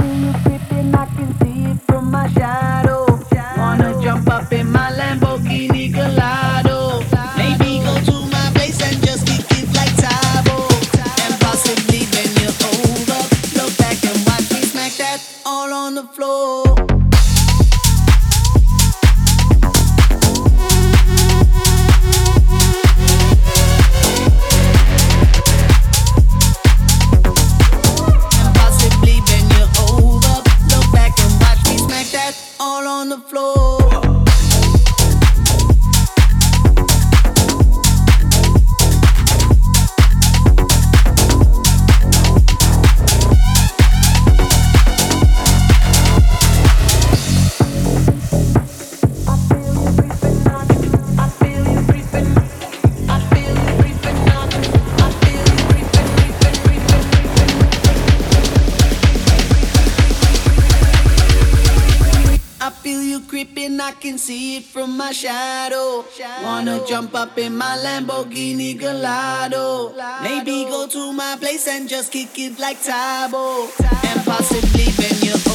feel you creeping, I can see it from my shadow. Wanna jump up in my Lamborghini Gallardo. Maybe go to my place and just kick it like Tybo. And possibly bend you over. Look back and watch me smack that all on the floor. All on the floor. Creeping, I can see it from my shadow. Wanna jump up in my Lamborghini Gallardo. Maybe go to my place and just kick it like Tybo. And possibly bend you